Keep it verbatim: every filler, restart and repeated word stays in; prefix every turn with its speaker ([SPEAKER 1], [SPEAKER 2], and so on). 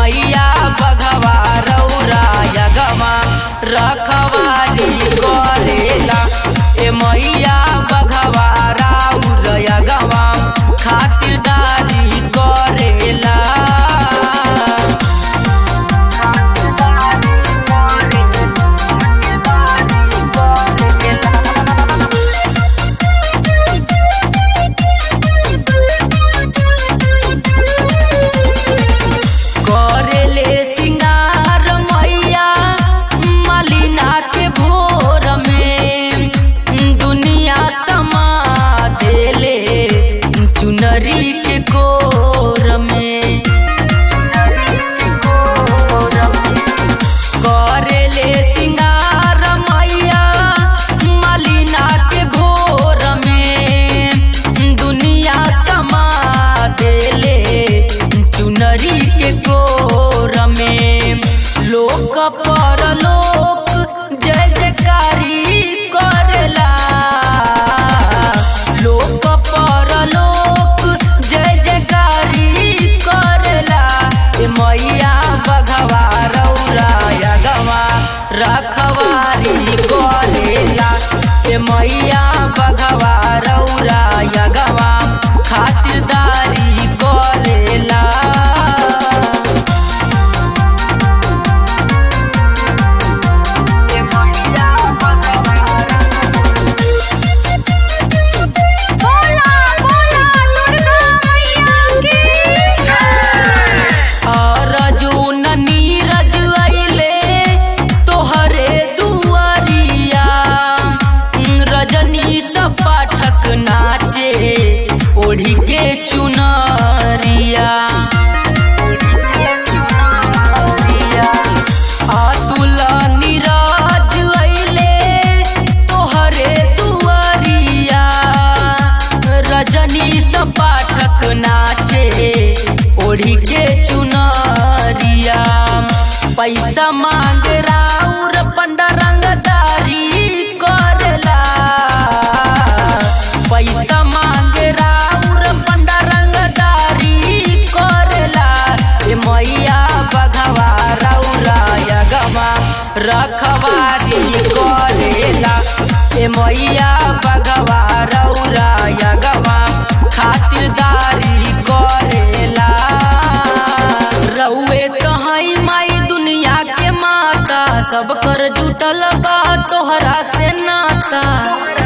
[SPEAKER 1] मैया बघवा रौरा यगवा रखवारी करेला। ए मैया बघवा राउर यगवा खातिरदारी करेला। चुनरी के कोर में करेले सिंगार मैया मलिना के भोर में दुनिया समा देले चुनरी के कोर में। लोक पर लोक जय जयकारी करेला। लोक पर लोक जय जयकारी करेला। ए मैया बघवा रौरा यगवा रखवारी करेला। ए मैया बघवा रौरा यगवा खातिरदारी करेला। पाठक नाचे ओढ़ी के चुनरिया। अतुल नीरज अइले तोहरे दुआरिया। रजनी स पाठक नाचे ओढ़ी के चुनरिया। पैसा मांग राउर पंडा रंगदारी करेला। पैसा मांग राउर पंडा रंगदारी करेला। ए मैया बघवा रौरा यगवा रखवारी करेला। ए मैया बघवा रौरा यगवा खातिरदारी करेला। रउए कहीं माई दुनिया के माता सब कर जुटल बा तोहरा से नाता।